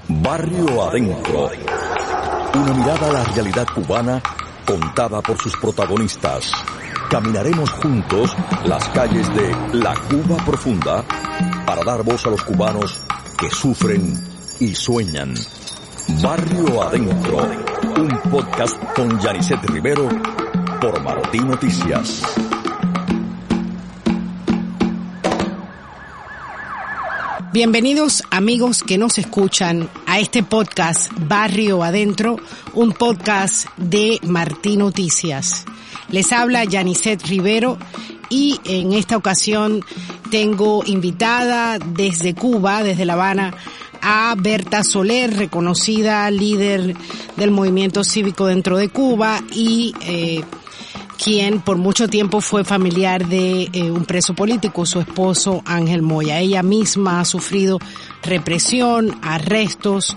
Barrio Adentro. Una mirada a la realidad cubana contada por sus protagonistas. Caminaremos juntos las calles de la Cuba profunda para dar voz a los cubanos que sufren y sueñan. Barrio Adentro, un podcast con Yanisset Rivero por Martí Noticias. Bienvenidos amigos que nos escuchan a este podcast Barrio Adentro, un podcast de Martí Noticias. Les habla Yanisset Rivero y en esta ocasión tengo invitada desde Cuba, desde La Habana, a Berta Soler, reconocida líder del movimiento cívico dentro de Cuba y quien por mucho tiempo fue familiar de un preso político, su esposo Ángel Moya. Ella misma ha sufrido represión, arrestos,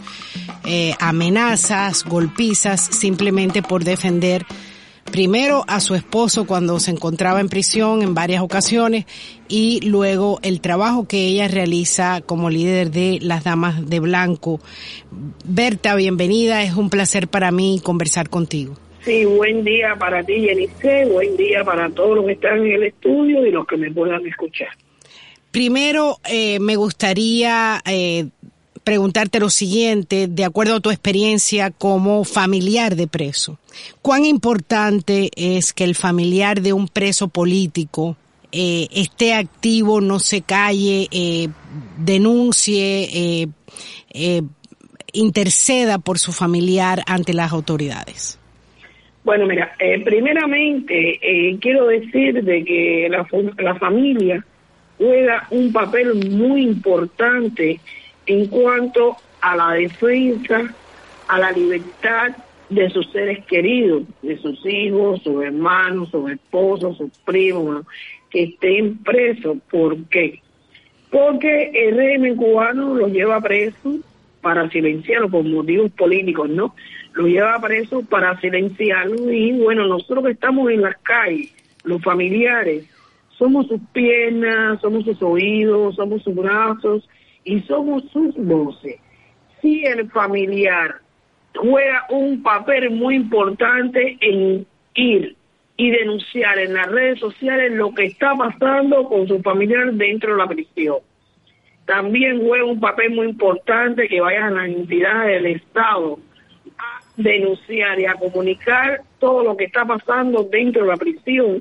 amenazas, golpizas, simplemente por defender primero a su esposo cuando se encontraba en prisión en varias ocasiones y luego el trabajo que ella realiza como líder de las Damas de Blanco. Berta, bienvenida, es un placer para mí conversar contigo. Sí, buen día para ti, Yenice, buen día para todos los que están en el estudio y los que me puedan escuchar. Primero, me gustaría preguntarte lo siguiente, de acuerdo a tu experiencia como familiar de preso. ¿Cuán importante es que el familiar de un preso político esté activo, no se calle, denuncie, interceda por su familiar ante las autoridades? Bueno, mira, primeramente quiero decir de que la familia juega un papel muy importante en cuanto a la defensa, a la libertad de sus seres queridos, de sus hijos, sus hermanos, sus esposos, sus primos, que estén presos. ¿Por qué? Porque el régimen cubano los lleva presos para silenciarlos por motivos políticos, ¿no? Los lleva presos para silenciarlos y, bueno, nosotros que estamos en las calles, los familiares, somos sus piernas, somos sus oídos, somos sus brazos y somos sus voces. Sí, el familiar juega un papel muy importante en ir y denunciar en las redes sociales lo que está pasando con su familiar dentro de la prisión. También juega un papel muy importante que vayan a las entidades del Estado a denunciar y a comunicar todo lo que está pasando dentro de la prisión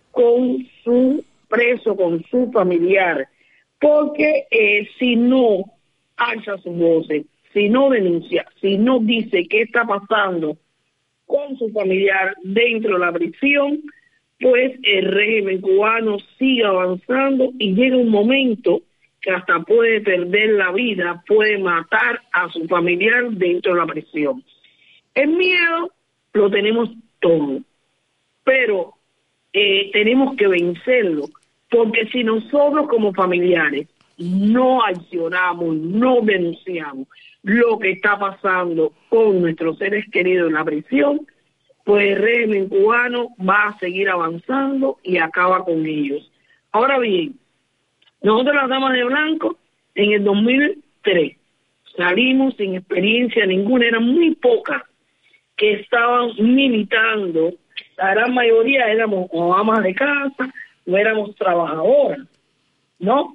con su preso, con su familiar. Porque si no alza su voz, si no denuncia, si no dice qué está pasando con su familiar dentro de la prisión, pues el régimen cubano sigue avanzando y llega un momento que hasta puede perder la vida, puede matar a su familiar dentro de la prisión. El miedo lo tenemos todo, pero tenemos que vencerlo, porque si nosotros como familiares no accionamos, no denunciamos lo que está pasando con nuestros seres queridos en la prisión, pues el régimen cubano va a seguir avanzando y acaba con ellos. Ahora bien, nosotros las Damas de Blanco en el 2003 salimos sin experiencia ninguna, eran muy pocas que estaban militando, la gran mayoría éramos o amas de casa, no éramos trabajadoras, ¿no?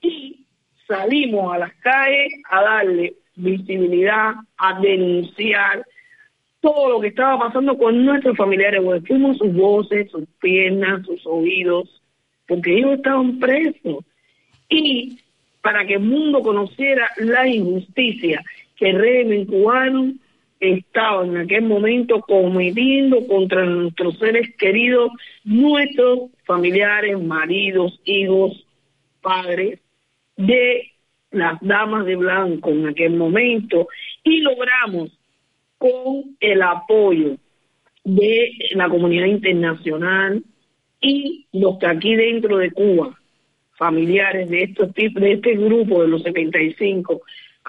Y salimos a las calles a darle visibilidad, a denunciar todo lo que estaba pasando con nuestros familiares, porque fuimos sus voces, sus piernas, sus oídos, porque ellos estaban presos. Y para que el mundo conociera la injusticia que el régimen cubano estaba en aquel momento cometiendo contra nuestros seres queridos, nuestros familiares, maridos, hijos, padres, de las Damas de Blanco en aquel momento, y logramos con el apoyo de la comunidad internacional y los que aquí dentro de Cuba, familiares de estos tipos, de este grupo de los 75,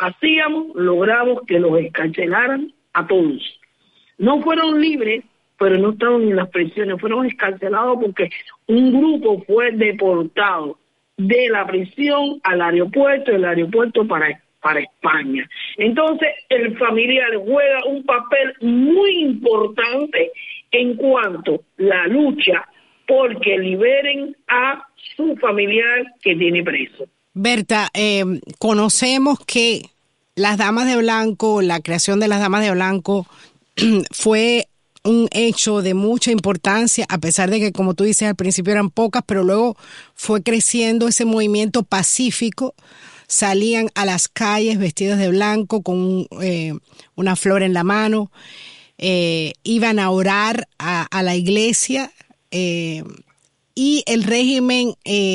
logramos que los escarcelaran a todos. No fueron libres, pero no estaban en las prisiones, fueron escarcelados porque un grupo fue deportado de la prisión al aeropuerto, del aeropuerto para para España. Entonces, el familiar juega un papel muy importante en cuanto a la lucha porque liberen a su familiar que tiene preso. Berta, conocemos que las Damas de Blanco, la creación de las Damas de Blanco fue un hecho de mucha importancia, a pesar de que, como tú dices, al principio eran pocas, pero luego fue creciendo ese movimiento pacífico. Salían a las calles vestidas de blanco con una flor en la mano, iban a orar a la iglesia, y el régimen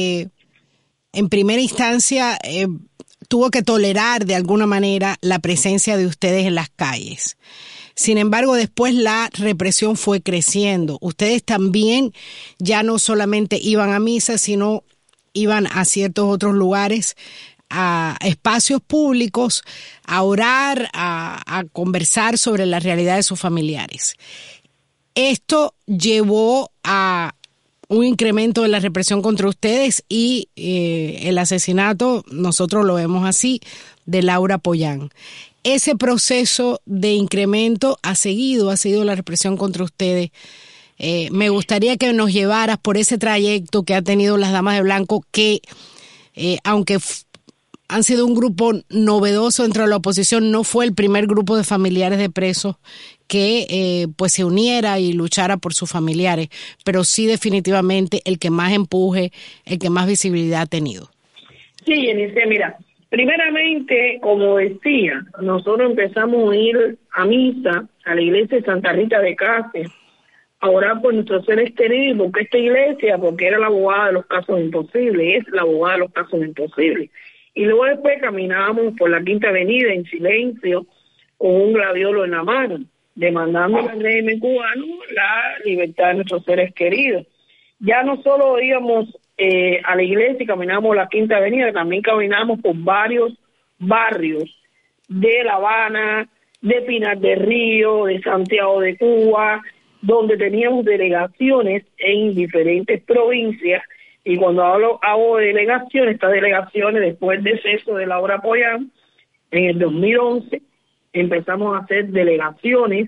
en primera instancia tuvo que tolerar de alguna manera la presencia de ustedes en las calles. Sin embargo, después la represión fue creciendo. Ustedes también ya no solamente iban a misa, sino iban a ciertos otros lugares, a espacios públicos, a orar, a conversar sobre la realidad de sus familiares. Esto llevó a un incremento de la represión contra ustedes y el asesinato, nosotros lo vemos así, de Laura Pollán. Ese proceso de incremento ha seguido la represión contra ustedes. Me gustaría que nos llevaras por ese trayecto que ha tenido las Damas de Blanco, que aunque han sido un grupo novedoso dentro de la oposición, no fue el primer grupo de familiares de presos que pues se uniera y luchara por sus familiares, pero sí definitivamente el que más empuje, el que más visibilidad ha tenido. Sí, Yanice, mira, primeramente, como decía, nosotros empezamos a ir a misa a la iglesia de Santa Rita de Cáceres, a orar por nuestros seres queridos. ¿Por qué esta iglesia? Porque era la abogada de los casos imposibles, es la abogada de los casos imposibles. Y luego después caminábamos por la Quinta Avenida en silencio, con un gladiolo en la mano, demandando al régimen cubano la libertad de nuestros seres queridos. Ya no solo íbamos a la iglesia y caminábamos la Quinta Avenida, también caminábamos por varios barrios de La Habana, de Pinar del Río, de Santiago de Cuba, donde teníamos delegaciones en diferentes provincias. Y cuando hago de delegaciones, estas delegaciones, después del deceso de Laura Pollán, en el 2011, empezamos a hacer delegaciones,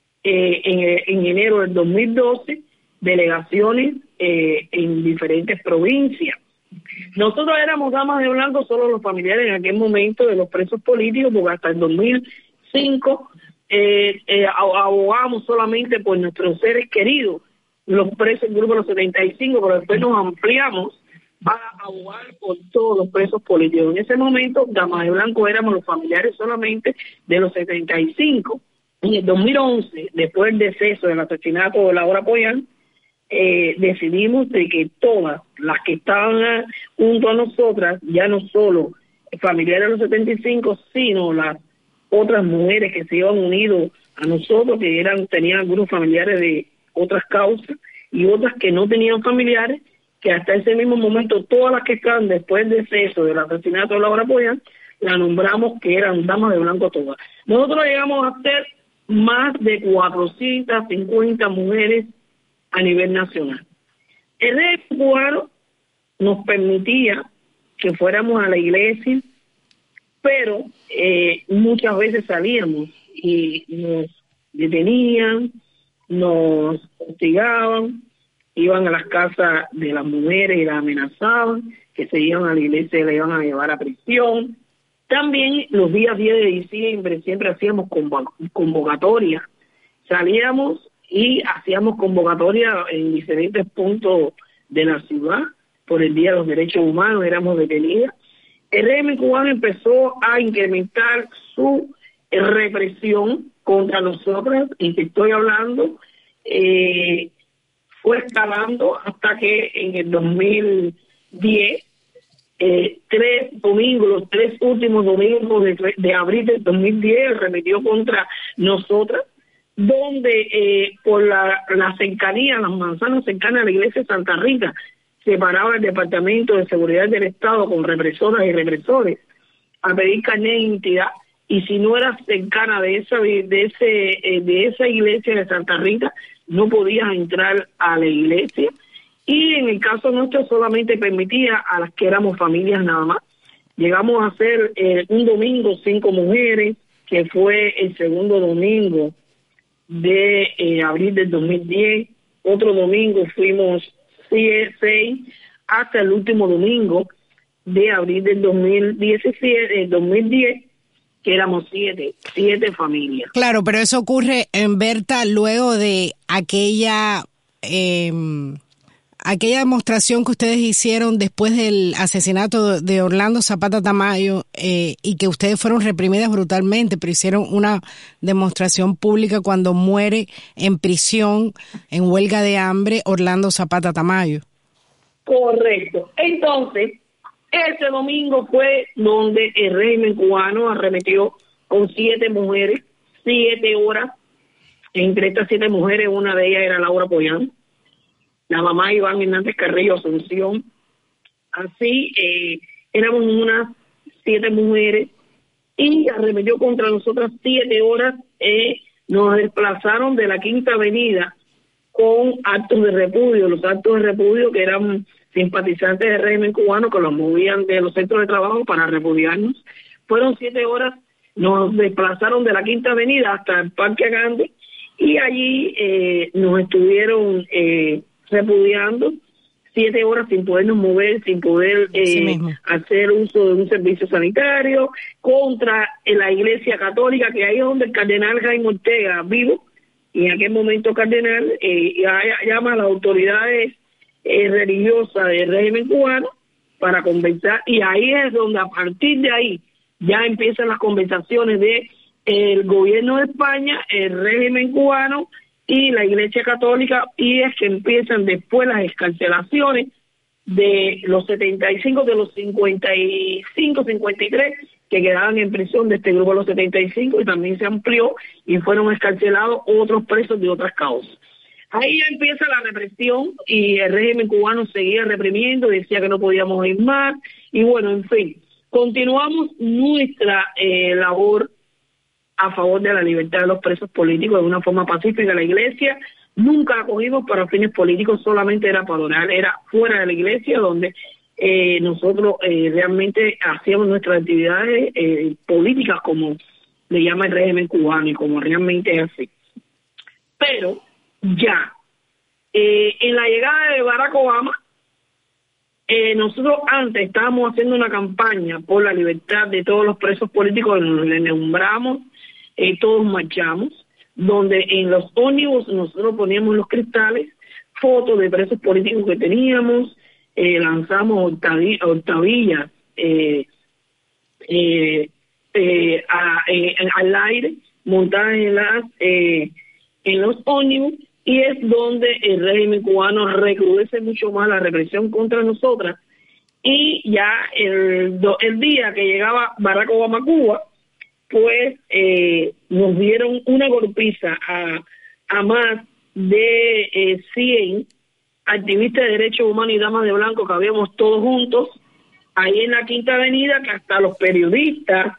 en enero del 2012, delegaciones en diferentes provincias. Nosotros éramos Damas de Blanco, solo los familiares en aquel momento de los presos políticos, porque hasta el 2005 abogamos solamente por nuestros seres queridos, los presos del grupo de los 75, pero después nos ampliamos para abogar por todos los presos políticos. En ese momento, Damas de Blanco éramos los familiares solamente de los 75. En el 2011, después del deceso del asesinato de Laura Pollán, decidimos de que todas las que estaban junto a nosotras, ya no solo familiares de los 75, sino las otras mujeres que se iban unido a nosotros, que tenían algunos familiares de otras causas y otras que no tenían familiares, que hasta ese mismo momento todas las que estaban después del deceso del asesinato de Laura Pollán, la nombramos que eran Damas de Blanco todas. Nosotros llegamos a ser más de 450 mujeres a nivel nacional. El régimen cubano nos permitía que fuéramos a la iglesia, pero muchas veces salíamos y nos detenían, nos hostigaban, iban a las casas de las mujeres y las amenazaban, que se iban a la iglesia y la iban a llevar a prisión. También los días 10 de diciembre siempre hacíamos convocatorias, salíamos y hacíamos convocatorias en diferentes puntos de la ciudad por el Día de los Derechos Humanos, éramos detenidas. El régimen cubano empezó a incrementar su represión contra nosotros, y te estoy hablando, fue escalando hasta que en el 2010, los 3 últimos domingos de abril del 2010, remitió contra nosotras, donde por la cercanía, las manzanas cercanas a la iglesia de Santa Rita, separaba el Departamento de Seguridad del Estado con represoras y represores a pedir carnet de identidad, y si no eras cercana de esa iglesia de Santa Rita, no podías entrar a la iglesia. Y en el caso nuestro solamente permitía a las que éramos familias nada más. llegamos a hacer un domingo 5 mujeres, que fue el segundo domingo de abril del 2010. Otro domingo fuimos 6, hasta el último domingo de abril del 2010, que éramos 7 familias. Claro, pero eso ocurre, en Berta, luego de aquella demostración que ustedes hicieron después del asesinato de Orlando Zapata Tamayo, y que ustedes fueron reprimidas brutalmente, pero hicieron una demostración pública cuando muere en prisión, en huelga de hambre, Orlando Zapata Tamayo. Correcto. Entonces, ese domingo fue donde el régimen cubano arremetió con 7 mujeres, 7 horas. Entre estas 7 mujeres, una de ellas era Laura Pollán, la mamá Iván Hernández Carrillo Asunción. Así, éramos unas 7 mujeres y arremetió contra nosotras 7 horas. Nos desplazaron de la Quinta Avenida con actos de repudio, los actos de repudio que eran simpatizantes del régimen cubano que los movían de los centros de trabajo para repudiarnos. Fueron 7 horas, nos desplazaron de la Quinta Avenida hasta el Parque Gandhi y allí nos estuvieron repudiando 7 horas sin podernos mover, sin poder hacer uso de un servicio sanitario, contra la Iglesia Católica, que ahí es donde el cardenal Jaime Ortega, vivo, y en aquel momento cardenal, llama a las autoridades religiosas del régimen cubano para conversar, y ahí es donde a partir de ahí ya empiezan las conversaciones de el gobierno de España, el régimen cubano y la Iglesia Católica, y es que empiezan después las excarcelaciones de los 75, de los 55, 53 que quedaban en prisión de este grupo de los 75, y también se amplió y fueron excarcelados otros presos de otras causas. Ahí ya empieza la represión y el régimen cubano seguía reprimiendo, decía que no podíamos ir más, y bueno, en fin, continuamos nuestra labor a favor de la libertad de los presos políticos de una forma pacífica. La iglesia nunca la cogimos para fines políticos, solamente era para orar, era fuera de la iglesia donde nosotros realmente hacíamos nuestras actividades políticas, como le llama el régimen cubano y como realmente es así. Pero ya, en la llegada de Barack Obama, nosotros antes estábamos haciendo una campaña por la libertad de todos los presos políticos, le nombramos, todos marchamos, donde en los ómnibus nosotros poníamos los cristales, fotos de presos políticos que teníamos, lanzamos octavillas al aire, montadas en los ómnibus, y es donde el régimen cubano recrudece mucho más la represión contra nosotras. Y ya el día que llegaba Barack Obama a Cuba, pues nos dieron una golpiza a más de 100 activistas de derechos humanos y damas de blanco que habíamos todos juntos ahí en la Quinta Avenida, que hasta los periodistas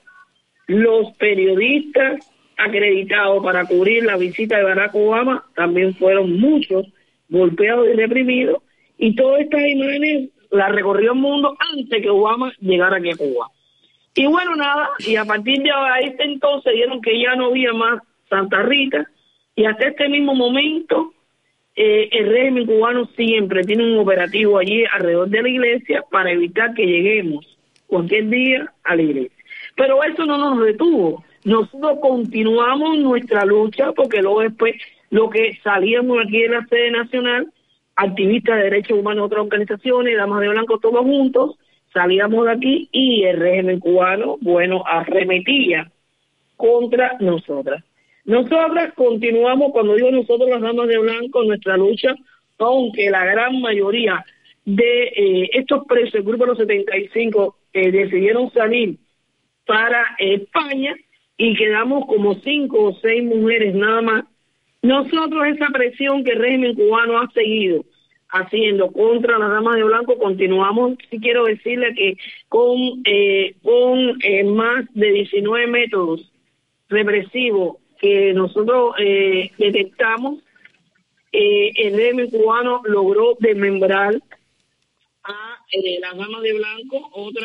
acreditados para cubrir la visita de Barack Obama también fueron muchos golpeados y reprimidos, y todas estas imágenes las recorrió el mundo antes que Obama llegara aquí a Cuba. Y bueno, nada, y a partir de este entonces dieron que ya no había más Santa Rita, y hasta este mismo momento el régimen cubano siempre tiene un operativo allí alrededor de la iglesia para evitar que lleguemos cualquier día a la iglesia. Pero eso no nos detuvo. Nosotros continuamos nuestra lucha, porque luego después lo que salíamos aquí en la sede nacional, activistas de derechos humanos de otras organizaciones, damas de blanco, todos juntos, salíamos de aquí y el régimen cubano, bueno, arremetía contra nosotras. Nosotras continuamos, cuando digo nosotros las damas de blanco, nuestra lucha, aunque la gran mayoría de estos presos, el grupo de los 75, decidieron salir para España, y quedamos como 5 o 6 mujeres nada más. Nosotros, esa presión que el régimen cubano ha seguido haciendo contra las damas de blanco, continuamos. Sí quiero decirle que con más de 19 métodos represivos que nosotros detectamos, el régimen cubano logró desmembrar a las damas de blanco. Otras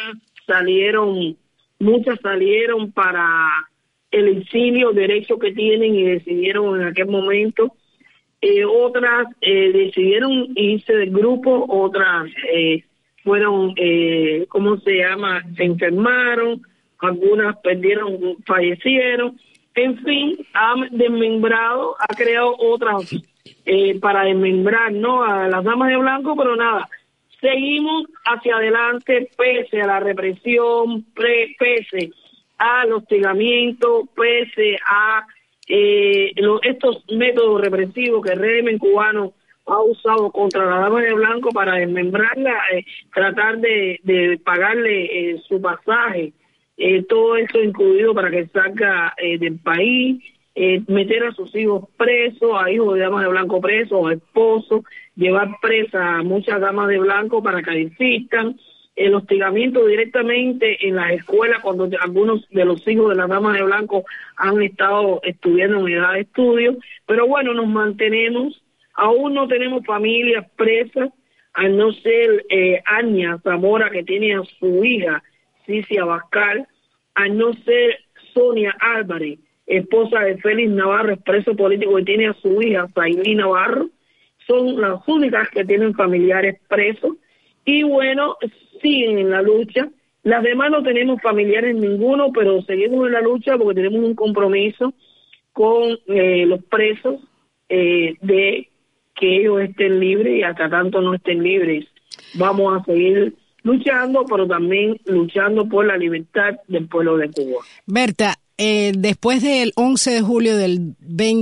muchas salieron para el exilio, derecho que tienen, y decidieron en aquel momento. Otras decidieron irse del grupo, otras fueron, se enfermaron, algunas fallecieron. En fin, ha desmembrado, ha creado otras para desmembrar, ¿no?, a las damas de blanco, pero nada, seguimos hacia adelante pese a la represión, pese al hostigamiento, pese a estos métodos represivos que el régimen cubano ha usado contra la dama de blanco para desmembrarla, tratar de pagarle su pasaje, todo esto incluido para que salga del país, meter a sus hijos presos, a hijos de damas de blanco presos, a esposos, llevar presas a muchas damas de blanco para que asistan, el hostigamiento directamente en las escuelas cuando algunos de los hijos de las damas de blanco han estado estudiando en edad de estudio. Pero bueno, nos mantenemos, aún no tenemos familias presas, al no ser Aña Zamora, que tiene a su hija Cici Abascal, al no ser Sonia Álvarez, esposa de Félix Navarro, preso político, que tiene a su hija Zailí Navarro. Son las únicas que tienen familiares presos. Y bueno, siguen en la lucha. Las demás no tenemos familiares ninguno, pero seguimos en la lucha porque tenemos un compromiso con los presos de que ellos estén libres, y hasta tanto no estén libres vamos a seguir luchando, pero también luchando por la libertad del pueblo de Cuba. Berta, después del 11 de julio del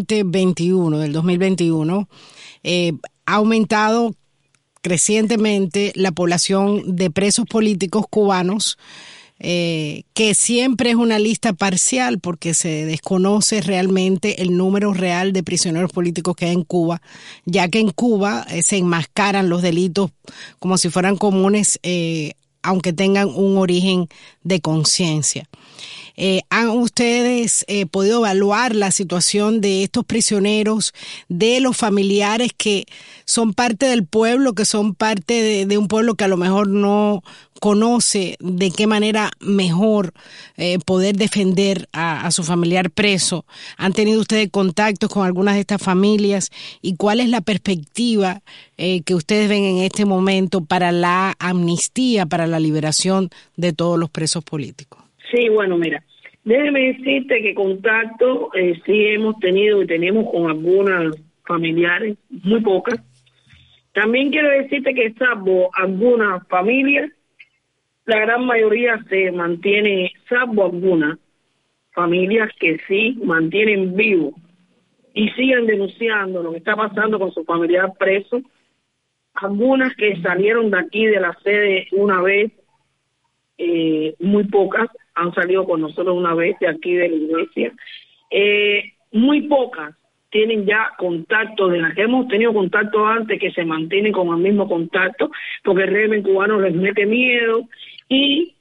2021, ha aumentado crecientemente la población de presos políticos cubanos, que siempre es una lista parcial porque se desconoce realmente el número real de prisioneros políticos que hay en Cuba, ya que en Cuba se enmascaran los delitos como si fueran comunes, aunque tengan un origen de conciencia. ¿Han ustedes podido evaluar la situación de estos prisioneros, de los familiares que son parte del pueblo, que son parte de un pueblo que a lo mejor no conoce de qué manera mejor poder defender a su familiar preso? ¿Han tenido ustedes contactos con algunas de estas familias? ¿Y cuál es la perspectiva que ustedes ven en este momento para la amnistía, para la liberación de todos los presos políticos? Sí, bueno, mira, déjeme decirte que contacto sí hemos tenido y tenemos con algunas familiares, muy pocas. También quiero decirte que salvo algunas familias, la gran mayoría se mantiene, salvo algunas familias que sí mantienen vivo y siguen denunciando lo que está pasando con su familiar preso. Algunas que salieron de aquí de la sede una vez, muy pocas han salido con nosotros una vez de aquí de la iglesia. Muy pocas tienen ya contacto de las que hemos tenido contacto antes, que se mantienen con el mismo contacto, porque el régimen cubano les mete miedo y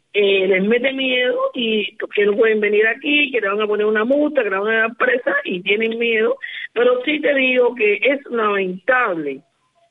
que no pueden venir aquí, que le van a poner una multa, que le van a dar presa, y tienen miedo. Pero sí te digo que es lamentable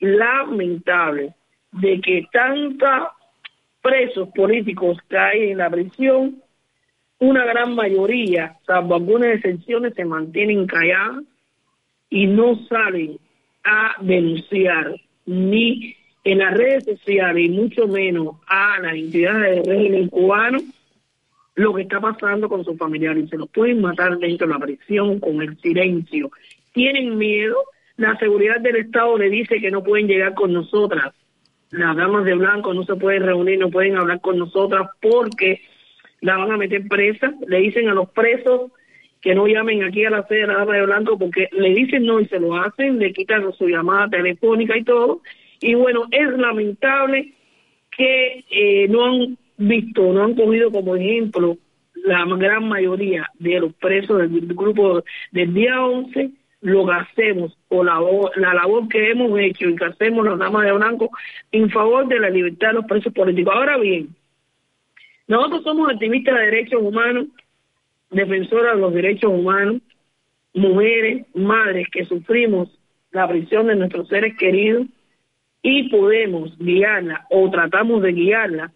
de que tantos presos políticos que hay en la prisión, una gran mayoría, salvo algunas excepciones, se mantienen calladas y no salen a denunciar ni en las redes sociales y mucho menos a las entidades del régimen cubano lo que está pasando con sus familiares. Se los pueden matar dentro de la prisión con el silencio. Tienen miedo. La seguridad del Estado le dice que no pueden llegar con nosotras. Las damas de blanco no se pueden reunir, no pueden hablar con nosotras porque la van a meter presa. Le dicen a los presos que no llamen aquí a la sede de la dama de blanco porque le dicen no y se lo hacen, le quitan su llamada telefónica y todo. Y bueno, es lamentable que no han visto, no han cogido como ejemplo la gran mayoría de los presos del grupo del día 11, lo que hacemos o la labor que hemos hecho y que hacemos las damas de blanco en favor de la libertad de los presos políticos. Ahora bien, nosotros somos activistas de derechos humanos, defensoras de los derechos humanos, mujeres, madres que sufrimos la prisión de nuestros seres queridos y podemos guiarla o tratamos de guiarla,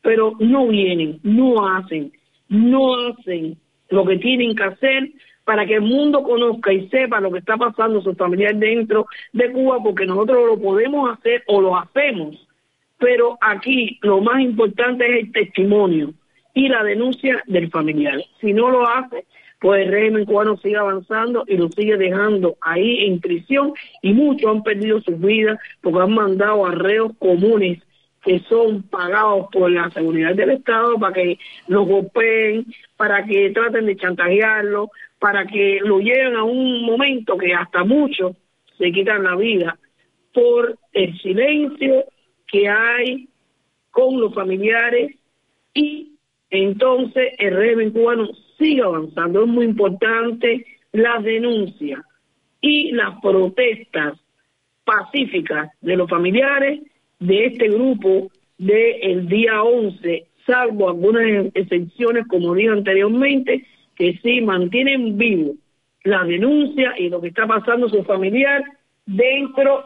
pero no vienen, no hacen lo que tienen que hacer para que el mundo conozca y sepa lo que está pasando su familiar dentro de Cuba, porque nosotros lo podemos hacer o lo hacemos, pero aquí lo más importante es el testimonio y la denuncia del familiar. Si no lo hace, pues el régimen cubano sigue avanzando y lo sigue dejando ahí en prisión, y muchos han perdido sus vidas porque han mandado a reos comunes que son pagados por la seguridad del Estado para que los golpeen, para que traten de chantajearlo, para que lo lleven a un momento que hasta muchos se quitan la vida por el silencio que hay con los familiares, y entonces el régimen cubano sigue avanzando. Es muy importante las denuncias y las protestas pacíficas de los familiares de este grupo del día 11, salvo algunas excepciones, como dije anteriormente, que sí mantienen vivo la denuncia y lo que está pasando su familiar dentro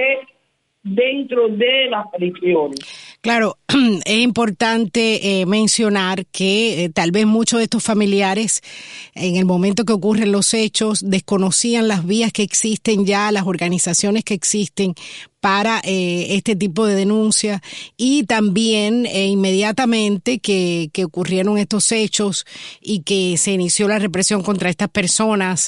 de las prisiones. Claro, es importante mencionar que tal vez muchos de estos familiares, en el momento que ocurren los hechos, desconocían las vías que existen ya, las organizaciones que existen para este tipo de denuncias, y también inmediatamente que ocurrieron estos hechos y que se inició la represión contra estas personas,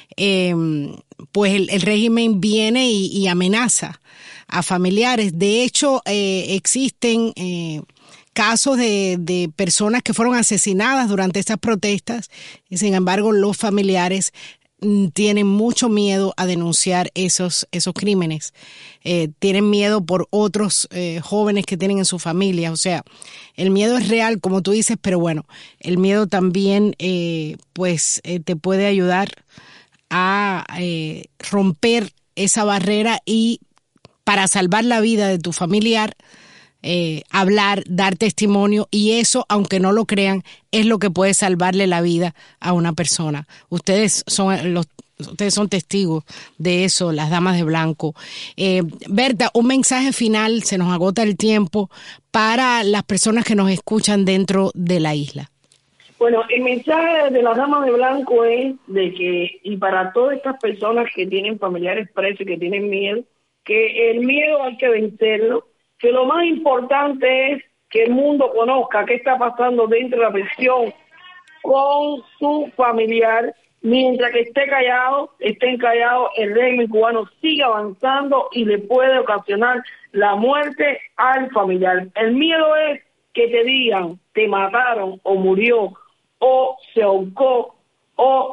pues el régimen viene y amenaza a familiares. De hecho, existen casos de personas que fueron asesinadas durante estas protestas, y sin embargo los familiares tienen mucho miedo a denunciar esos crímenes. Tienen miedo por otros jóvenes que tienen en su familia. O sea, el miedo es real, como tú dices, pero bueno, el miedo también te puede ayudar a romper esa barrera y, para salvar la vida de tu familiar, hablar, dar testimonio, y eso, aunque no lo crean, es lo que puede salvarle la vida a una persona. Ustedes son testigos de eso, las damas de blanco. Berta, un mensaje final, se nos agota el tiempo, para las personas que nos escuchan dentro de la isla. Bueno, el mensaje de las damas de blanco es de que, y para todas estas personas que tienen familiares presos y que tienen miedo, que el miedo hay que vencerlo, que lo más importante es que el mundo conozca qué está pasando dentro de la prisión con su familiar. Mientras que estén callados, el régimen cubano sigue avanzando y le puede ocasionar la muerte al familiar. El miedo es que te digan, te mataron o murió o se ahorcó o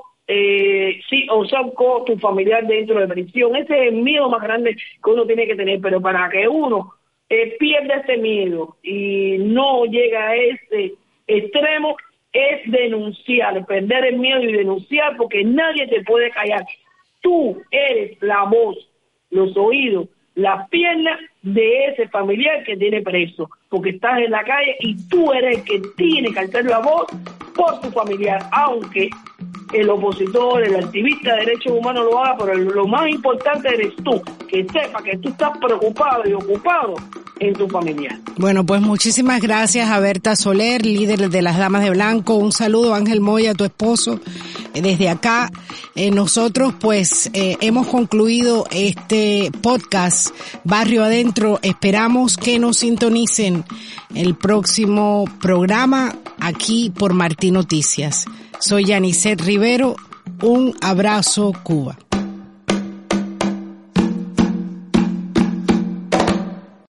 se ahorcó tu familiar dentro de prisión. Ese es el miedo más grande que uno tiene que tener, pero para que uno pierda ese miedo y no llegue a ese extremo, es denunciar, perder el miedo y denunciar, porque nadie te puede callar. Tú eres la voz, los oídos, las piernas de ese familiar que tiene preso, porque estás en la calle y tú eres el que tiene que alzar la voz por tu familiar, aunque el opositor, el activista de derechos humanos lo haga, pero lo más importante eres tú, que sepa que tú estás preocupado y ocupado en tu familiar. Bueno, pues muchísimas gracias a Berta Soler, líder de las Damas de Blanco. Un saludo a Ángel Moya, tu esposo, desde acá. Nosotros pues hemos concluido este podcast Barrio Adentro. Esperamos que nos sintonicen el próximo programa aquí por Martín Noticias. Soy Yanisset Rivero. Un abrazo, Cuba.